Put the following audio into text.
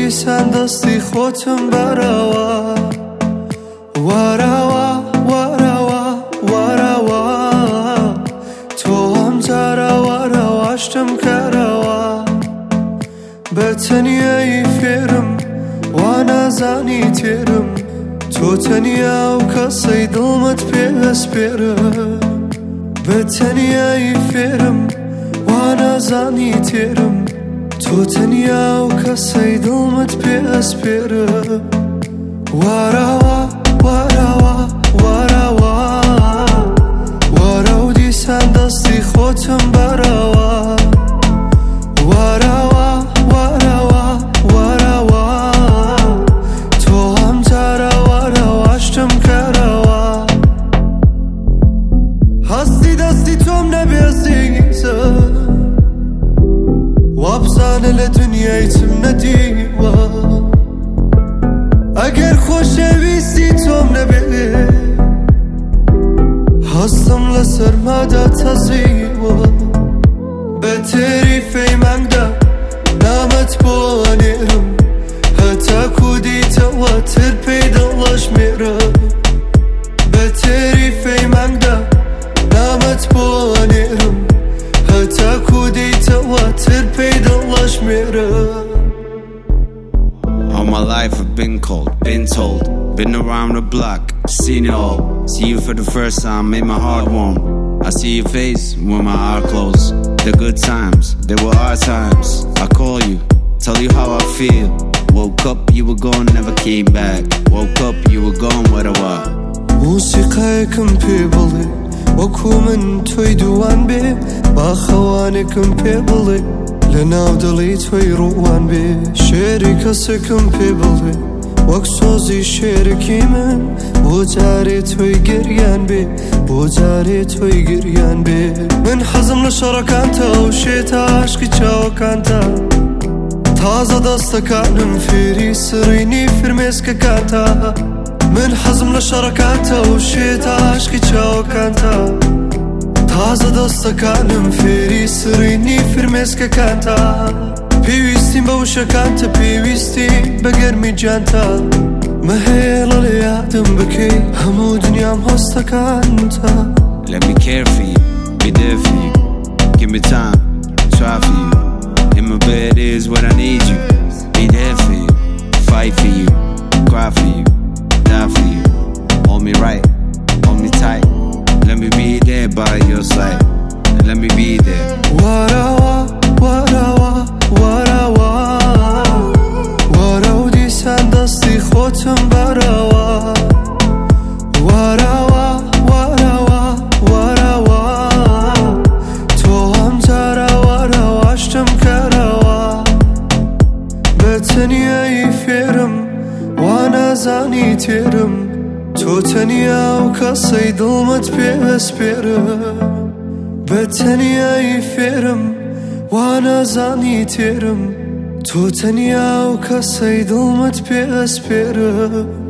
دیسان دەستی خۆتم بەرەوە وەرەوە وەرەوە وەرەوە تۆ ئەم جارە وەرەوەشتم کەرەوە بە تەنیایی فێرم وا نازانی تێرم تۆ تەنیا و کەسەی دڵمت پێسپێرە بە تەنیایی فێرم وا نازانی تێرم تۆ تەنیا و کەسەی دڵمت پێسپێرە وەرەوە وەرەوە وەرەوە وەرە و دیسان دەستی خۆتم بەرەوە وەرەوە وەرەوە وەرەوە تۆ ئەم جارە وەرەوەشتم کەرەوە هەستی دەستی تۆم نەبێزیزە وابزانە لە دنیای چم نەدیوە ئەگەر خۆشەویستی تۆم نەبێ هەستم لە سەرمادا تەزیوە بە تێریفەی مانگدا نامەت بۆ ئەنێرم هەتاکو دیتەوە تر پێی دڵەشمێرە بە تێریفەی مانگدا نامەت بۆ ئەنێرم هەتاکو دیتەوە تر پێی دڵەشمێرە All my life I've been cold, been told, been around the block, seen it all. See you for the first time, made my heart warm. I see your face when my eyes close. The good times, they were our times. I call you, tell you how I feel. Woke up, you were gone, never came back. Woke up, you were gone, where I was. موسیقایەکم پێ بڵێ وەکو من تۆی دووان بێ با خەوانێکم پێ بڵێ لە ناو دڵی تۆی ڕووان بێ شێری کەسێکم پێ بڵێ وەک سۆزی شێرەکی من بۆ جارێ تۆی گریان بێ بۆ جارێ تۆی گریان بێ من حەزم لە شەڕەکانتە و شێتە عاشقی چاوەکانتە تازە دەستەکانم فێری سڕینی فرمێسکەکانتە من حەزم لە شەڕەکانتە و شێتە عاشقی چاوەکانتە تازە دەستەکانم فێری سڕینی فرمێسکەکانتە پێویستیم بە وشەکانتە پێویستیم بە گەرمی جانتە مەهێڵە لە یادم بکەی هەموو دنیام هۆستەکانتە Let me care for you, be there for you. Give me time, try for you. In my bed is what I need you. Be there for you, fight for you, cry for you, die for you. Hold me right, hold me tight. Let me be there by your side. Let me be there. وەرەوە وەرەوە وەرەوە وەرە و دیسان دەستی خۆتم بەرەوە وەرەوە وەرەوە وەرەوە تۆ ئەم جارە وەرەوەشتم کەرەوە بە تەنیایی فێرم وا نازانی تێرم تۆ تەنیا و کەسەی دڵمت پێسپێرە بە تەنیایی فێرم وا نازانی تێرم تۆ تەنیا و کەسەی دڵمت پێسپێرە